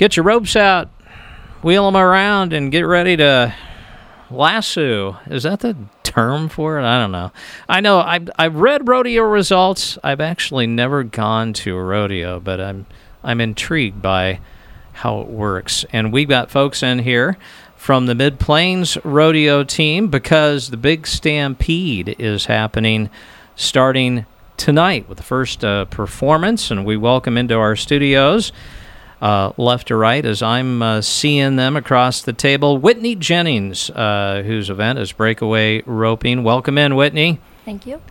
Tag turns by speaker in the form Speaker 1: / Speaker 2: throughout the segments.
Speaker 1: Get your ropes out, wheel them around, and get ready to lasso. Is that the term for it? I don't know. I know I've read rodeo results. I've actually never gone to a rodeo, but I'm intrigued by how it works. And we've got folks in here from the Mid-Plains Rodeo team because the big stampede is happening starting tonight with the first performance, and we welcome into our studios, left to right, as I'm seeing them across the table, Whitney Jennings, whose event is Breakaway Roping. Welcome in, Whitney.
Speaker 2: Thank you.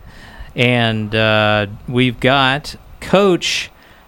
Speaker 1: And we've got Coach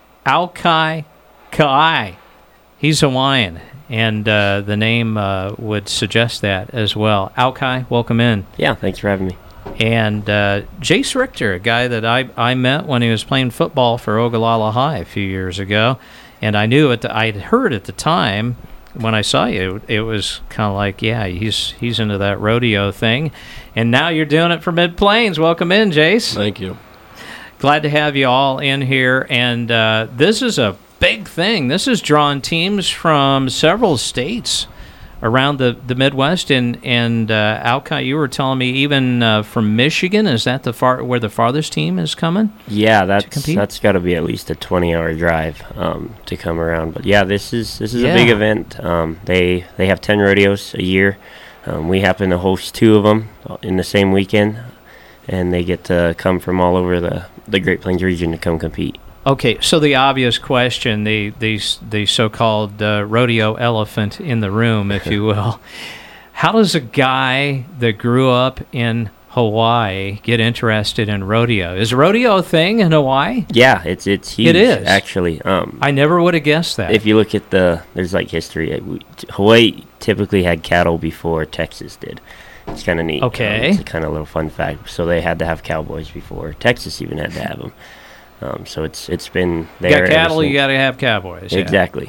Speaker 1: Aukai Ka'ai. He's Hawaiian, and the name would suggest that as well. Aukai, welcome in.
Speaker 3: Yeah, thanks for having me.
Speaker 1: And Jace Richter, a guy that I met when he was playing football for Ogallala High a few years ago, and I knew I'd heard at the time when I saw you, it was kind of like, yeah, he's into that rodeo thing, and now you're doing it for Mid-Plains. Welcome in, Jace.
Speaker 4: Thank you.
Speaker 1: Glad to have you all in here, and this is a big thing. This is drawing teams from several states around the Midwest, and Aukai, you were telling me even from Michigan. Is that where the farthest team is coming?
Speaker 3: Yeah, that's got to be at least a 20-hour drive to come around. But yeah, this is a big event. They have 10 rodeos a year. We happen to host 2 of them in the same weekend, and they get to come from all over the Great Plains region to come compete.
Speaker 1: Okay, so the obvious question, the so-called rodeo elephant in the room, if you will, how does a guy that grew up in Hawaii get interested in rodeo? Is rodeo a thing in Hawaii?
Speaker 3: Yeah, it's huge.
Speaker 1: It is,
Speaker 3: actually.
Speaker 1: I never would have guessed that.
Speaker 3: If you look at there's like history. Hawaii typically had cattle before Texas did. It's kind of neat.
Speaker 1: Okay,
Speaker 3: it's a kind of little fun fact. So they had to have cowboys before Texas even had to have them. So it's been there.
Speaker 1: You got cattle, you got to have cowboys. Yeah.
Speaker 3: Exactly.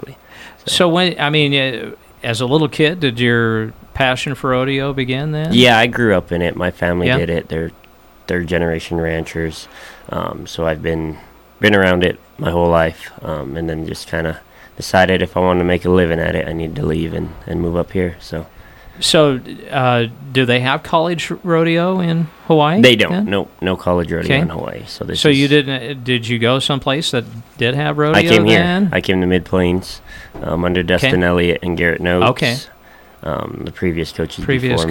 Speaker 1: So when as a little kid, did your passion for rodeo begin then?
Speaker 3: Yeah, I grew up in it. My family did it. They're third generation ranchers. So I've been around it my whole life, and then just kind of decided if I wanted to make a living at it, I needed to leave and move up here.
Speaker 1: So, do they have college rodeo in Hawaii?
Speaker 3: They don't. Yeah? No college rodeo in Hawaii. So
Speaker 1: you didn't? Did you go someplace that did have rodeo?
Speaker 3: I came
Speaker 1: then?
Speaker 3: Here. I came to Mid-Plains under Dustin Elliott and Garrett Noakes.
Speaker 1: Okay.
Speaker 3: The previous coaches.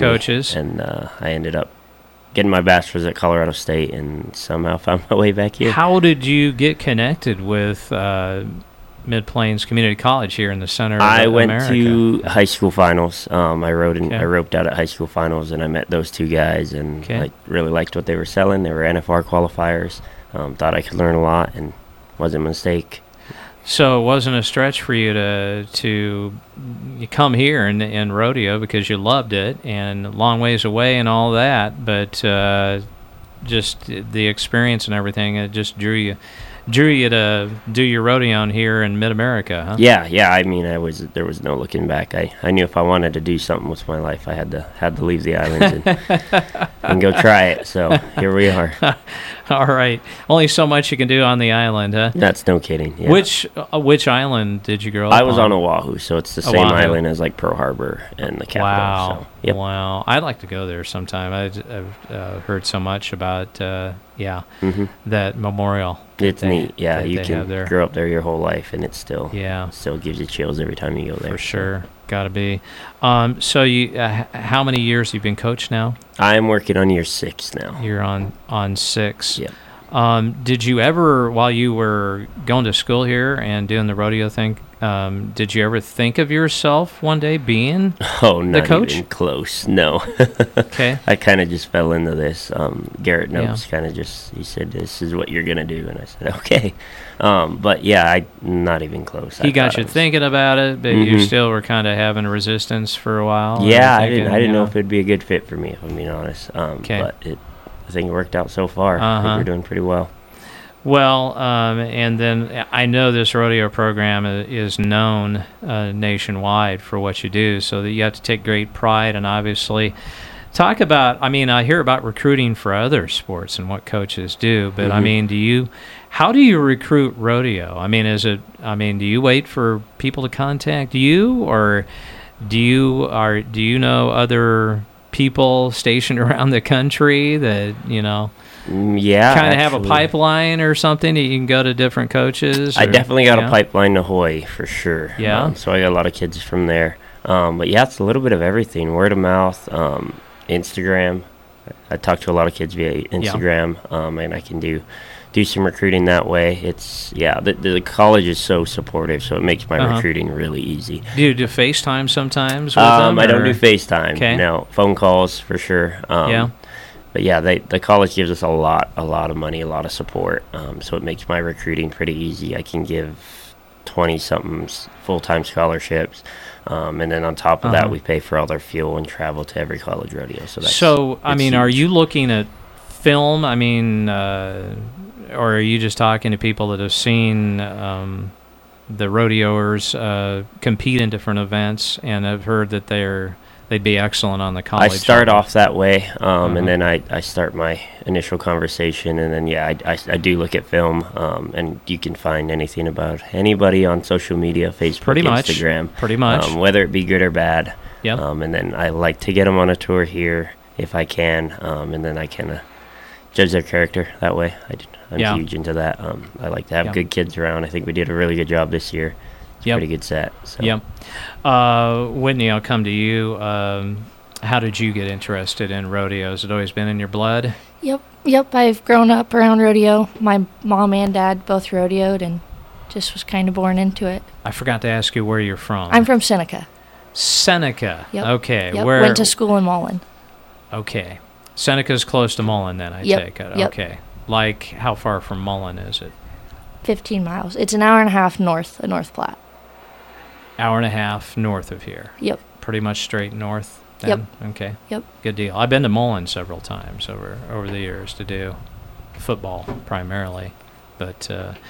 Speaker 3: And I ended up getting my bachelor's at Colorado State and somehow found my way back here.
Speaker 1: How did you get connected with Mid-Plains Community College here in the center of America?
Speaker 3: I went to high school finals. I roped out at high school finals, and I met those 2 guys, and I really liked what they were selling. They were NFR qualifiers. Thought I could learn a lot, and wasn't a mistake.
Speaker 1: So it wasn't a stretch for you to come here and rodeo because you loved it, and long ways away and all that, but just the experience and everything, it just drew you to do your rodeo here in Mid-America, huh?
Speaker 3: Yeah. I mean, there was no looking back. I knew if I wanted to do something with my life, I had to leave the islands and go try it. So here we are.
Speaker 1: All right. Only so much you can do on the island, huh?
Speaker 3: That's no kidding. Yeah.
Speaker 1: Which island did you grow up on?
Speaker 3: I was on Oahu, so it's the same island as like Pearl Harbor and the capital.
Speaker 1: Wow.
Speaker 3: So, yep.
Speaker 1: Wow. I'd like to go there sometime. I've heard so much about that memorial.
Speaker 3: It's neat. Yeah, you can grow up there your whole life, and it still gives you chills every time you go there.
Speaker 1: For sure. Got to be. So you, how many years you've been coached now?
Speaker 3: I'm working on year 6 now.
Speaker 1: You're on 6.
Speaker 3: Yep.
Speaker 1: Did you ever, while you were going to school here and doing the rodeo thing, did you ever think of yourself one day being the coach?
Speaker 3: Not even close. No.
Speaker 1: Okay.
Speaker 3: I kind of just fell into this. Garrett Noakes he said, "This is what you're gonna do," and I said, "Okay." But yeah, not even close.
Speaker 1: He got you thinking about it, but you still were kind of having resistance for a while.
Speaker 3: Yeah, I didn't know if it'd be a good fit for me, if I'm being honest. But I think it worked out so far. I think we're doing pretty well.
Speaker 1: Well, and then I know this rodeo program is known nationwide for what you do, so that you have to take great pride. And obviously, talk about, I hear about recruiting for other sports and what coaches do, but I mean, How do you recruit rodeo? I mean, do you wait for people to contact you, or do you know other people stationed around the country that,
Speaker 3: Yeah,
Speaker 1: kind of have a pipeline or something that you can go to different coaches?
Speaker 3: I definitely got a pipeline to Hawaii for sure.
Speaker 1: Yeah.
Speaker 3: So I got a lot of kids from there. But yeah, it's a little bit of everything. Word of mouth, Instagram. I talk to a lot of kids via Instagram, and I can do some recruiting that way. It's the college is so supportive, so it makes my recruiting really easy.
Speaker 1: Do you do FaceTime sometimes with them?
Speaker 3: I don't do FaceTime.
Speaker 1: Okay.
Speaker 3: No, phone calls for sure. But yeah, the college gives us a lot of money, a lot of support. So it makes my recruiting pretty easy. I can give 20-somethings full-time scholarships. And then on top of that, we pay for all their fuel and travel to every college rodeo. So
Speaker 1: huge. Are you looking at film? Or are you just talking to people that have seen the rodeoers compete in different events and have heard that they'd be excellent on the college?
Speaker 3: I start off that way, and then I start my initial conversation, and then I do look at film, and you can find anything about anybody on social media, Facebook, Instagram,
Speaker 1: pretty much,
Speaker 3: whether it be good or bad.
Speaker 1: Yep.
Speaker 3: And then I like to get them on a tour here if I can, and then I kind of judge their character that way. I'm huge into that. I like to have good kids around. I think we did a really good job this year. It's a pretty good set. So.
Speaker 1: Yep. Whitney, I'll come to you. How did you get interested in rodeo? Has it always been in your blood?
Speaker 2: Yep. I've grown up around rodeo. My mom and dad both rodeoed and just was kind of born into it.
Speaker 1: I forgot to ask you where you're from.
Speaker 2: I'm from Seneca.
Speaker 1: Seneca.
Speaker 2: Yep.
Speaker 1: Okay.
Speaker 2: Yep. Went to school in Mullen.
Speaker 1: Okay. Seneca's close to Mullen then, I take it.
Speaker 2: Yep.
Speaker 1: Okay. Like, how far from Mullen is it?
Speaker 2: 15 miles. It's an hour and a half north of North Platte.
Speaker 1: Hour and a half north of here.
Speaker 2: Yep.
Speaker 1: Pretty much straight north then?
Speaker 2: Yep.
Speaker 1: Okay.
Speaker 2: Yep.
Speaker 1: Good deal. I've been to Mullen several times over the years to do football primarily. But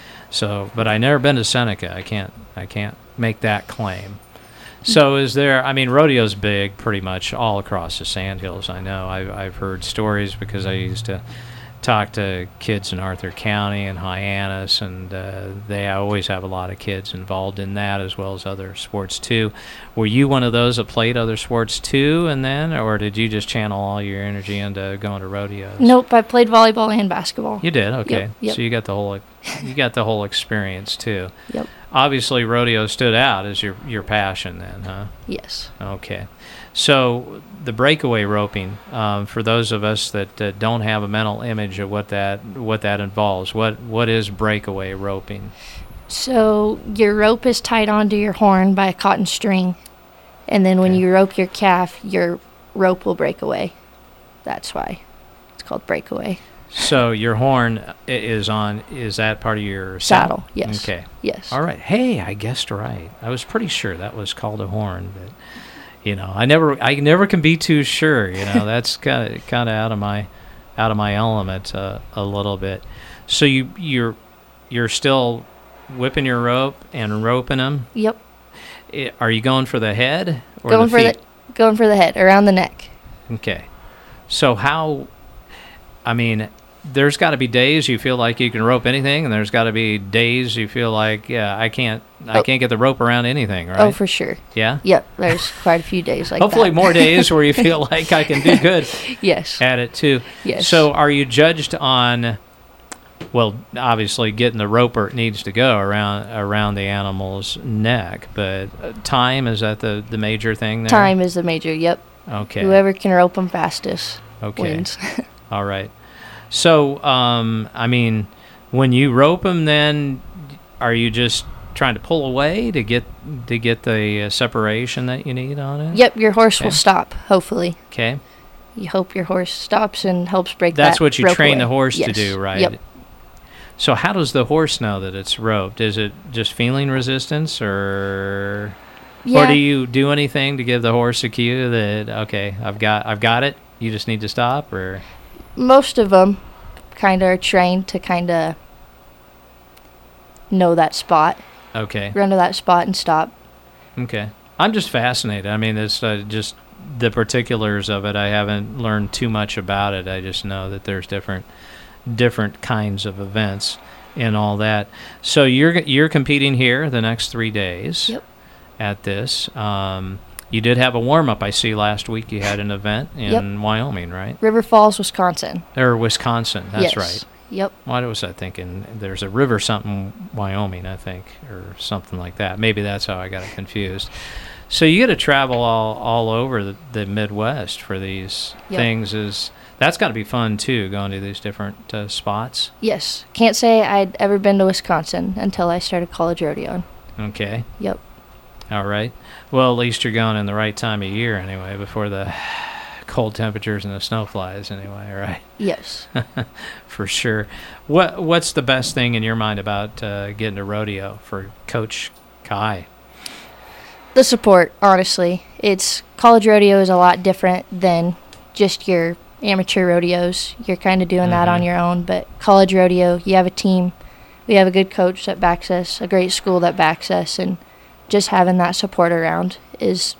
Speaker 1: I never been to Seneca. I can't make that claim. So is there, rodeo's big pretty much all across the Sandhills. I know I've heard stories because I used to talk to kids in Arthur County and Hyannis, and they always have a lot of kids involved in that as well as other sports too. Were you one of those that played other sports too, or did you just channel all your energy into going to rodeos?
Speaker 2: Nope, I played volleyball and basketball.
Speaker 1: You did? Okay.
Speaker 2: Yep.
Speaker 1: So you got the whole experience too.
Speaker 2: Yep.
Speaker 1: Obviously, rodeo stood out as your passion then, huh?
Speaker 2: Yes.
Speaker 1: Okay. So the breakaway roping, for those of us that don't have a mental image of what that involves, what is breakaway roping?
Speaker 2: So your rope is tied onto your horn by a cotton string, and then when you rope your calf, your rope will break away. That's why it's called breakaway.
Speaker 1: So your horn is that part of your saddle?
Speaker 2: Yes.
Speaker 1: Okay.
Speaker 2: Yes.
Speaker 1: All right. Hey, I guessed right. I was pretty sure that was called a horn, but I never can be too sure. That's kind of out of my element a little bit. So you're still whipping your rope and roping them.
Speaker 2: Yep.
Speaker 1: Are you going for the head or
Speaker 2: going
Speaker 1: the feet?
Speaker 2: Going for the head, around the neck.
Speaker 1: Okay. So there's got to be days you feel like you can rope anything, and there's got to be days you feel like, I can't get the rope around anything, right?
Speaker 2: Oh, for sure.
Speaker 1: Yeah?
Speaker 2: Yep, there's quite a few days like
Speaker 1: Hopefully
Speaker 2: that.
Speaker 1: more days where you feel like I can do good
Speaker 2: yes.
Speaker 1: at it, too.
Speaker 2: Yes.
Speaker 1: So are you judged on, well, obviously getting the rope where it needs to go around the animal's neck, but time, is that the major thing there?
Speaker 2: Time is the major, yep.
Speaker 1: Okay.
Speaker 2: Whoever can rope them fastest wins.
Speaker 1: All right. So, when you rope them, then are you just trying to pull away to get the separation that you need on it?
Speaker 2: Yep, your horse will stop, hopefully.
Speaker 1: Okay.
Speaker 2: You hope your horse stops and helps break
Speaker 1: That's
Speaker 2: that
Speaker 1: what you
Speaker 2: rope
Speaker 1: train
Speaker 2: away.
Speaker 1: the horse to
Speaker 2: Yes.
Speaker 1: do, right?
Speaker 2: Yep.
Speaker 1: So how does the horse know that it's roped? Is it just feeling resistance, or do you do anything to give the horse a cue that, okay, I've got it, you just need to stop, or?
Speaker 2: Most of them kind of are trained to kind of know that spot.
Speaker 1: Okay.
Speaker 2: Run to that spot and stop.
Speaker 1: Okay. I'm just fascinated. It's just the particulars of it. I haven't learned too much about it. I just know that there's different kinds of events. and all that. So you're competing here the next 3 days.
Speaker 2: Yep.
Speaker 1: At this. You did have a warm-up, I see, last week. You had an event in Wyoming, right?
Speaker 2: River Falls, Wisconsin.
Speaker 1: Or Wisconsin, that's
Speaker 2: yes.
Speaker 1: right.
Speaker 2: Yep.
Speaker 1: Why was I thinking? There's a river something, Wyoming, I think, or something like that. Maybe that's how I got it confused. So you get to travel all over the Midwest for these things. That's got to be fun, too, going to these different spots?
Speaker 2: Yes. Can't say I'd ever been to Wisconsin until I started college rodeoing.
Speaker 1: Okay.
Speaker 2: Yep.
Speaker 1: All right. Well, at least you're going in the right time of year anyway, before the cold temperatures and the snow flies anyway, right?
Speaker 2: Yes.
Speaker 1: For sure. What's the best thing in your mind about getting to rodeo for Coach Kai?
Speaker 2: The support, honestly. College rodeo is a lot different than just your amateur rodeos. You're kind of doing that on your own, but college rodeo, you have a team. We have a good coach that backs us, a great school that backs us, and just having that support around is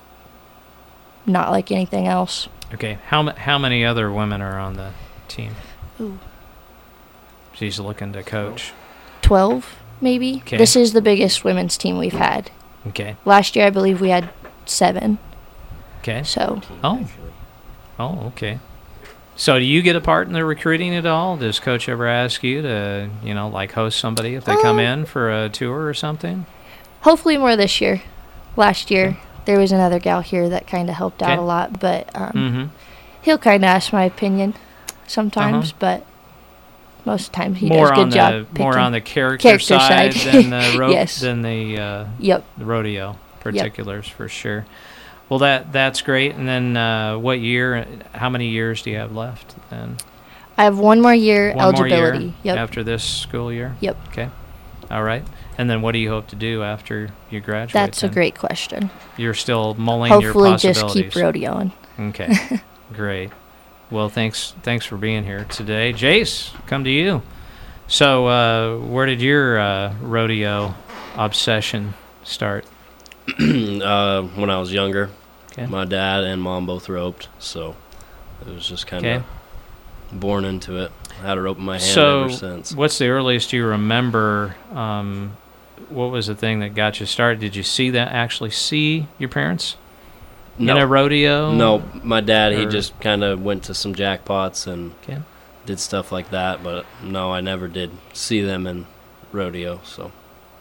Speaker 2: not like anything else.
Speaker 1: Okay. How many other women are on the team?
Speaker 2: Ooh.
Speaker 1: She's looking to coach.
Speaker 2: 12, maybe.
Speaker 1: Okay.
Speaker 2: This is the biggest women's team we've had.
Speaker 1: Okay.
Speaker 2: Last year, I believe we had 7.
Speaker 1: Okay.
Speaker 2: So.
Speaker 1: Oh, okay. So do you get a part in the recruiting at all? Does Coach ever ask you to, host somebody if they come in for a tour or something?
Speaker 2: Hopefully more this year. Last year, there was another gal here that kind of helped out a lot, but he'll kind of ask my opinion sometimes, but most of the time he does a good job picking.
Speaker 1: More on the character side than the
Speaker 2: yes.
Speaker 1: than the rodeo particulars for sure. Well, that's great. And then how many years do you have left then?
Speaker 2: I have one more year eligibility.
Speaker 1: More year
Speaker 2: yep.
Speaker 1: After this school year?
Speaker 2: Yep.
Speaker 1: Okay. All right. And then what do you hope to do after you graduate?
Speaker 2: That's a great question.
Speaker 1: You're still mulling your
Speaker 2: possibilities.
Speaker 1: possibilities.
Speaker 2: Hopefully just keep rodeoing.
Speaker 1: Okay. Great. Well, thanks for being here today. Jace, come to you. So where did your rodeo obsession start?
Speaker 4: When I was younger.
Speaker 1: Okay.
Speaker 4: My dad and mom both roped, so it was just kind of born into it. I had a rope in my hand ever since.
Speaker 1: So what's the earliest you remember? What was the thing that got you started? Did you actually see your parents in a rodeo?
Speaker 4: No, my dad, he just kind of went to some jackpots and did stuff like that, but no, I never did see them in rodeo, so.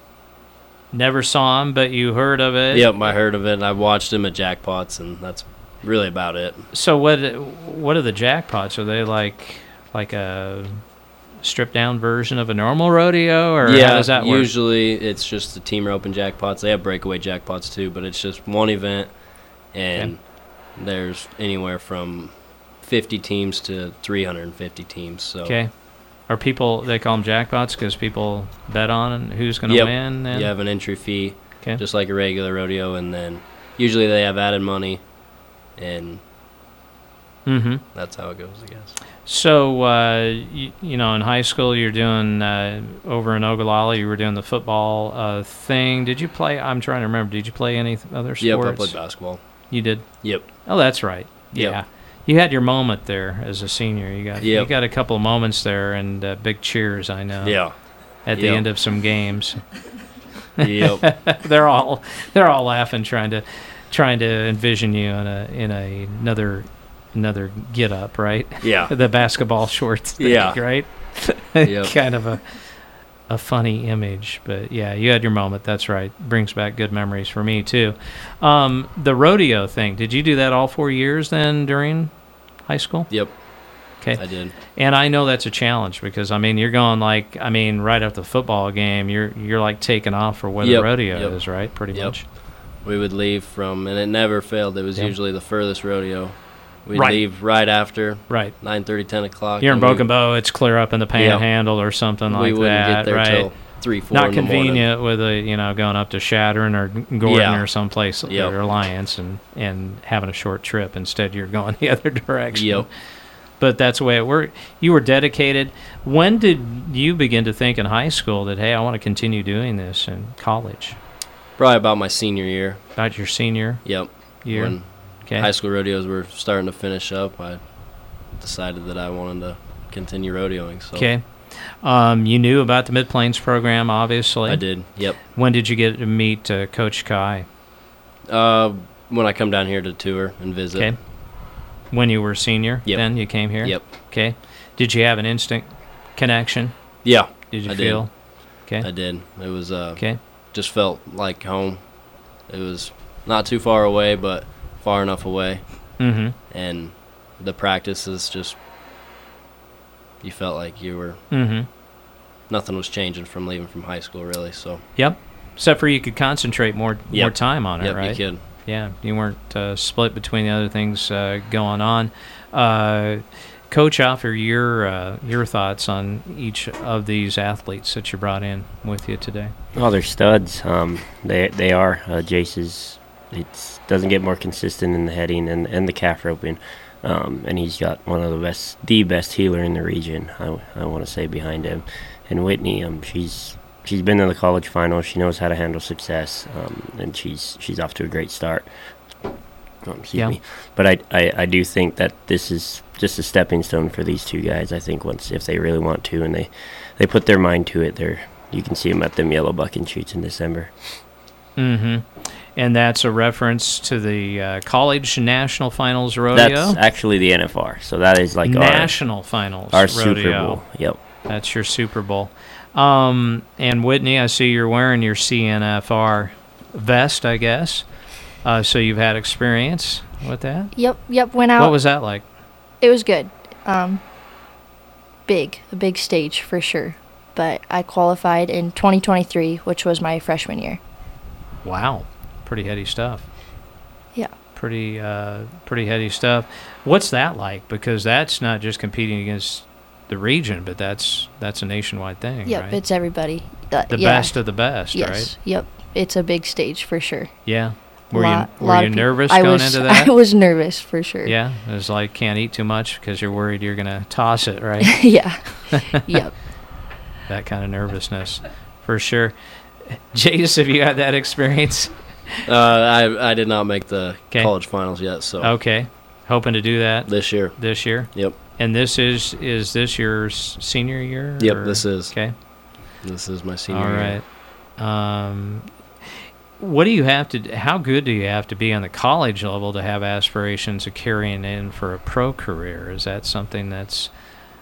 Speaker 1: Never saw him, but you heard of it?
Speaker 4: Yep, I heard of it. I watched him at jackpots, and that's really about it.
Speaker 1: So what are the jackpots? Are they like a stripped-down version of a normal rodeo, or how does that work?
Speaker 4: Usually it's just the team rope and jackpots. They have breakaway jackpots, too, but it's just one event, and there's anywhere from 50 teams to 350 teams. So.
Speaker 1: Okay. Are people, they call them jackpots because people bet on who's going to win?
Speaker 4: You have an entry fee,
Speaker 1: okay,
Speaker 4: just like a regular rodeo, and then usually they have added money, and that's how it goes, I guess.
Speaker 1: So, in high school you're doing, over in Ogallala, you were doing the football thing. Did you play, I'm trying to remember, did you play any other sports?
Speaker 4: Yep, I played basketball.
Speaker 1: You did?
Speaker 4: Yep.
Speaker 1: Oh, that's right.
Speaker 4: Yep.
Speaker 1: Yeah. You had your moment there as a senior. You got a couple of moments there and big cheers, I know.
Speaker 4: Yeah.
Speaker 1: At the end of some games.
Speaker 4: Yep.
Speaker 1: They're all laughing, trying to envision you in another get up, right?
Speaker 4: Yeah.
Speaker 1: The basketball shorts thing, right?
Speaker 4: Yep.
Speaker 1: Kind of a funny image, but yeah, you had your moment. That's right. Brings back good memories for me too. The rodeo thing. Did you do that all 4 years then during high school?
Speaker 4: Yep.
Speaker 1: Okay.
Speaker 4: I did.
Speaker 1: And I know that's a challenge because you're going right after the football game, you're like taking off for where the rodeo is, right? Pretty much.
Speaker 4: We would leave and it never failed. It was usually the furthest rodeo. We'd leave right after.
Speaker 1: Right.
Speaker 4: 9:30, 10 o'clock.
Speaker 1: You're in Broken Bow. It's clear up in the Panhandle or something like that.
Speaker 4: We wouldn't get there till 3, 4
Speaker 1: Not
Speaker 4: in the morning.
Speaker 1: convenient with going up to Shattern or Gordon or someplace or Alliance and having a short trip. Instead, you're going the other direction.
Speaker 4: Yep.
Speaker 1: But that's the way it worked. You were dedicated. When did you begin to think in high school that, hey, I want to continue doing this in college?
Speaker 4: Probably about my senior year.
Speaker 1: About your senior year?
Speaker 4: When high school rodeos were starting to finish up, I decided that I wanted to continue rodeoing. So.
Speaker 1: Okay. You knew about the Mid-Plains program, obviously.
Speaker 4: I did, yep.
Speaker 1: When did you get to meet Coach Kai?
Speaker 4: When I come down here to tour and visit.
Speaker 1: Okay. When you were a senior,
Speaker 4: Yep.
Speaker 1: then you came here?
Speaker 4: Yep.
Speaker 1: Okay. Did you have an instant connection?
Speaker 4: Yeah.
Speaker 1: Did you
Speaker 4: I
Speaker 1: feel? Okay.
Speaker 4: I did. It was
Speaker 1: Okay.
Speaker 4: just felt like home. It was not too far away, but far enough away.
Speaker 1: Mm-hmm.
Speaker 4: And the practices just, you felt like you were, nothing was changing from leaving from high school, really. So.
Speaker 1: Yep. Except for you could concentrate more time on it,
Speaker 4: yep,
Speaker 1: right?
Speaker 4: Yep, you could.
Speaker 1: Yeah, you weren't split between the other things going on. Coach, offer your thoughts on each of these athletes that you brought in with you today.
Speaker 3: Oh, they're studs. They are. Jace doesn't get more consistent in the heading and the calf roping, and he's got one of the best healer in the region. I want to say behind him, and Whitney. She's been to the college finals. She knows how to handle success, and she's off to a great start. Excuse me. But I do think that this is just a stepping stone for these two guys. I think if they really want to and they put their mind to it, you can see them at them yellow bucking shoots in December.
Speaker 1: Mm-hmm. And that's a reference to the college national finals rodeo?
Speaker 3: That's actually the NFR. So that is like
Speaker 1: national finals
Speaker 3: our
Speaker 1: rodeo.
Speaker 3: Super Bowl. Yep.
Speaker 1: That's your Super Bowl. And Whitney, I see you're wearing your CNFR vest, I guess. So you've had experience with that?
Speaker 2: Yep. Went out.
Speaker 1: What was that like?
Speaker 2: It was good. A big stage for sure. But I qualified in 2023, which was my freshman year.
Speaker 1: Wow, pretty heady stuff.
Speaker 2: Yeah.
Speaker 1: Pretty heady stuff. What's that like? Because that's not just competing against the region, but that's a nationwide thing,
Speaker 2: yep,
Speaker 1: right?
Speaker 2: It's everybody.
Speaker 1: The best of the best,
Speaker 2: yes,
Speaker 1: right?
Speaker 2: Yep. It's a big stage for sure.
Speaker 1: Yeah. Were you nervous going into that?
Speaker 2: I was nervous for sure.
Speaker 1: Yeah. It was like can't eat too much because you're worried you're going to toss it, right?
Speaker 2: Yeah. Yep.
Speaker 1: That kind of nervousness, for sure. Jace, have you had that experience?
Speaker 4: I did not make the college finals yet, so.
Speaker 1: Okay. Hoping to do that
Speaker 4: this year.
Speaker 1: This year?
Speaker 4: Yep.
Speaker 1: And is this your senior year?
Speaker 4: Yep, this is.
Speaker 1: Okay.
Speaker 4: This is my senior year.
Speaker 1: All right. What do you have to? How good do you have to be on the college level to have aspirations of carrying in for a pro career? Is that something that's,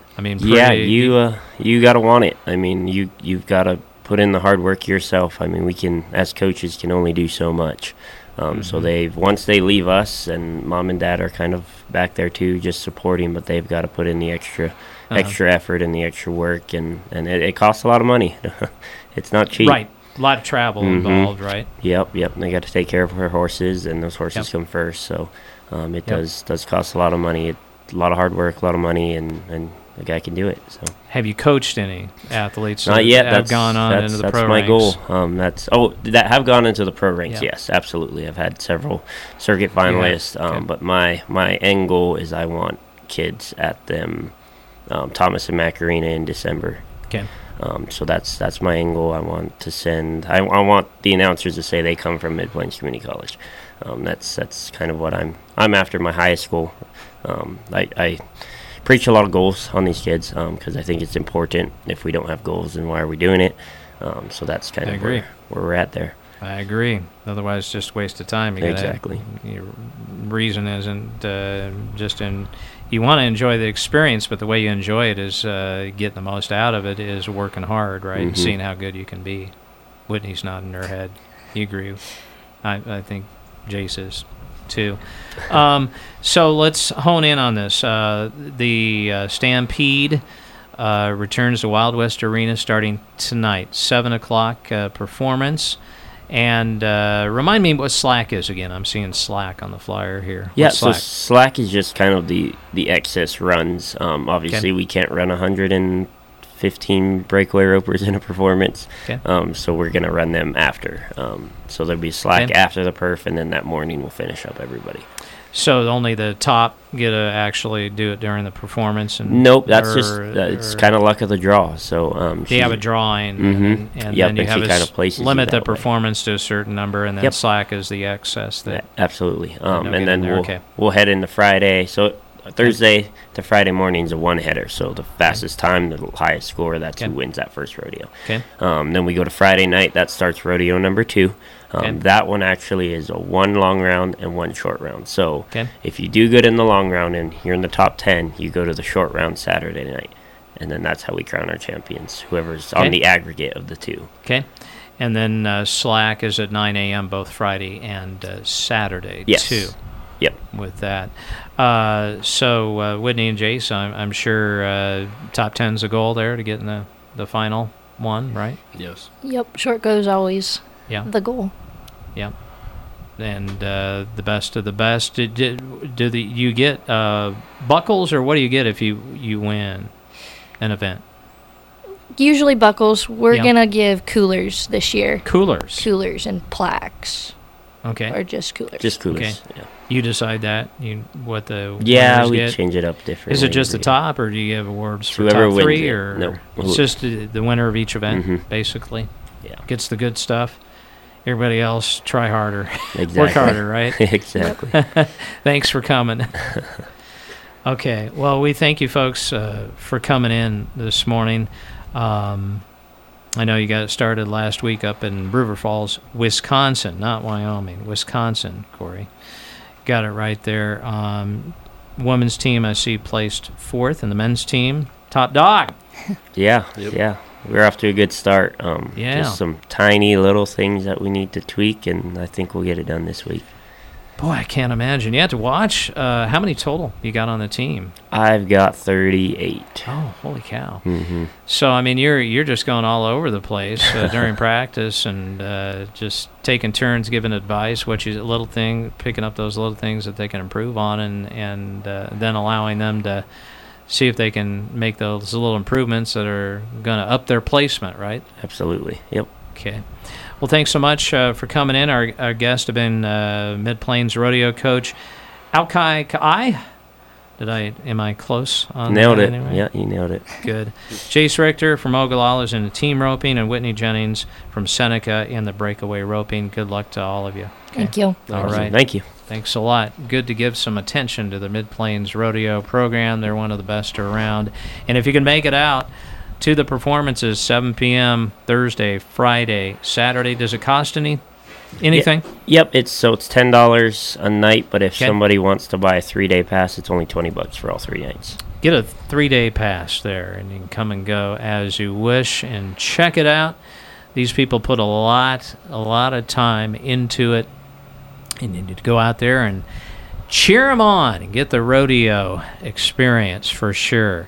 Speaker 3: you got to want it. I mean, you've got to put in the hard work yourself. I mean, we can, as coaches, can only do so much. So once they leave us, and mom and dad are kind of back there too, just supporting, but they've got to put in the extra effort and the extra work, and it costs a lot of money. It's not cheap.
Speaker 1: Right. A lot of travel involved, right?
Speaker 3: Yep. They got to take care of their horses, and those horses come first. So it does cost a lot of money, a lot of hard work, a lot of money, and the guy can do it. So.
Speaker 1: Have you coached any athletes
Speaker 3: Not yet.
Speaker 1: that have gone on into the pro ranks?
Speaker 3: That's my goal. That have gone into the pro ranks, yes, absolutely. I've had several circuit finalists, but my end goal is I want kids at them Thomas and Mack Arena in December.
Speaker 1: Okay.
Speaker 3: So that's my angle. I want to send. I want the announcers to say they come from Mid-Plains Community College. That's kind of what I'm after. My highest goal. I preach a lot of goals on these kids because I think it's important. If we don't have goals, then why are we doing it? So that's kind of where we're at there.
Speaker 1: I agree. Otherwise, it's just a waste of time.
Speaker 3: Exactly.
Speaker 1: Your reason isn't just in. You want to enjoy the experience, but the way you enjoy it is getting the most out of it is working hard, right? And seeing how good you can be. Whitney's nodding her head. You agree? I think Jace is too. So let's hone in on this. The Stampede returns to Wild West Arena starting tonight, 7 o'clock performance. And remind me what slack is again. I'm seeing slack on the flyer here.
Speaker 3: Yeah, so slack is just kind of the excess runs. Obviously, we can't run 115 breakaway ropers in a performance, so we're going to run them after. So there'll be slack after the perf, and then that morning we'll finish up everybody.
Speaker 1: So only the top get to actually do it during the performance?
Speaker 3: Nope, that's it's kind of luck of the draw. So
Speaker 1: you have a drawing, and then you have to limit the performance to a certain number, and then slack is the excess.
Speaker 3: Absolutely. And then we'll head into Friday. So Thursday to Friday morning is a one-header, so the fastest time, the highest score, that's who wins that first rodeo.
Speaker 1: Okay.
Speaker 3: Then we go to Friday night. That starts rodeo number 2. That one actually is a 1 long round and 1 short round. So if you do good in the long round and you're in the top 10, you go to the short round Saturday night. And then that's how we crown our champions, whoever's on the aggregate of the 2.
Speaker 1: Okay. And then Slack is at 9 a.m. both Friday and Saturday, too.
Speaker 3: Yep.
Speaker 1: With that. So Whitney and Jace, I'm sure top 10's a goal there to get in the final one, right?
Speaker 4: Yes.
Speaker 2: Yep. Short goes always the goal.
Speaker 1: Yeah. And the best of the best. Do you get buckles, or what do you get if you win an event?
Speaker 2: Usually buckles. We're going to give coolers this year.
Speaker 1: Coolers
Speaker 2: and plaques.
Speaker 1: Okay.
Speaker 2: Or just coolers.
Speaker 3: Just coolers,
Speaker 1: yeah. You decide that? What the
Speaker 3: we
Speaker 1: get?
Speaker 3: Change it up differently.
Speaker 1: Is it just the top, or do you have awards for
Speaker 3: whoever
Speaker 1: top 3?
Speaker 3: Wins
Speaker 1: or
Speaker 3: no.
Speaker 1: It's just the winner of each event, basically?
Speaker 3: Yeah.
Speaker 1: Gets the good stuff. Everybody else, try harder.
Speaker 3: Exactly.
Speaker 1: Work harder, right?
Speaker 3: Exactly.
Speaker 1: Thanks for coming. Okay. Well, we thank you folks for coming in this morning. I know you got it started last week up in River Falls, Wisconsin, not Wyoming. Wisconsin, Corey. Got it right there. Women's team, I see, placed 4th, and the men's team, top dog.
Speaker 3: Yeah. We're off to a good start. Just some tiny little things that we need to tweak, and I think we'll get it done this week.
Speaker 1: Boy, I can't imagine. You had to watch. How many total you got on the team?
Speaker 3: I've got 38.
Speaker 1: Oh, holy cow!
Speaker 3: Mm-hmm.
Speaker 1: So I mean, you're just going all over the place during practice and just taking turns giving advice. Picking up those little things that they can improve on, and then allowing them to see if they can make those little improvements that are going to up their placement. Right?
Speaker 3: Absolutely. Yep.
Speaker 1: Okay. Well, thanks so much for coming in. Our guests have been Mid-Plains rodeo coach Alkai Ka'ai. Am I close on
Speaker 3: nailed
Speaker 1: that?
Speaker 3: Nailed it.
Speaker 1: Anyway?
Speaker 3: Yeah, you nailed it.
Speaker 1: Good. Jace Richter from Ogallala is in the team roping, and Whitney Jennings from Seneca in the breakaway roping. Good luck to all of you. Okay?
Speaker 2: Thank you.
Speaker 1: All right.
Speaker 3: Thank you.
Speaker 1: Thanks a lot. Good to give some attention to the Mid-Plains rodeo program. They're one of the best around. And if you can make it out to the performances, 7 p.m. Thursday, Friday, Saturday. Does it cost anything?
Speaker 3: Yep. It's $10 a night, but if somebody wants to buy a 3-day pass, it's only $20 for all 3 nights.
Speaker 1: Get a 3-day pass there, and you can come and go as you wish and check it out. These people put a lot of time into it, and you need to go out there and cheer them on and get the rodeo experience for sure.